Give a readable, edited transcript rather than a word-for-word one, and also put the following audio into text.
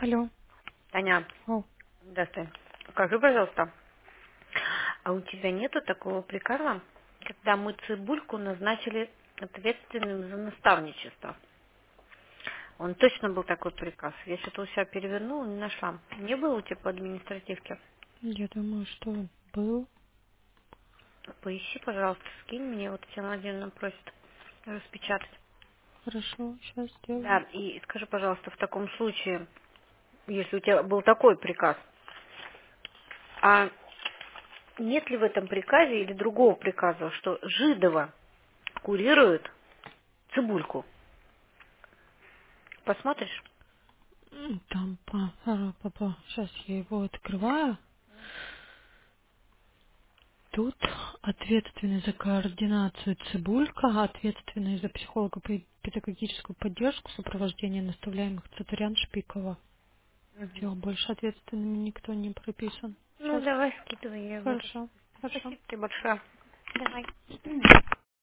Алло. Таня, О, здравствуй. Скажи, пожалуйста, а у тебя нету такого приказа, когда мы Цибульку назначили ответственным за наставничество? Он точно был такой приказ. Я что-то у себя перевернула, не нашла. Не было у тебя по административке? я думаю, что был. Поищи, пожалуйста, скинь мне, вот Татьяна Владимировна просит распечатать. Хорошо, сейчас Да, сделаю. и скажи, пожалуйста, в таком случае, если у тебя был такой приказ, а нет ли в этом приказе или другого приказа, что Жидова курирует Цибульку? Посмотришь? Там, папа, сейчас я его открываю. Тут ответственный за координацию Цибулька, ответственный за психолого-педагогическую поддержку, сопровождение наставляемых Цатурян Шпикова. Мгм. Все, больше ответственными никто не прописан. Ну, Сейчас. давай, скидывай, я буду. Хорошо, хорошо. Спасибо тебе большое. Давай.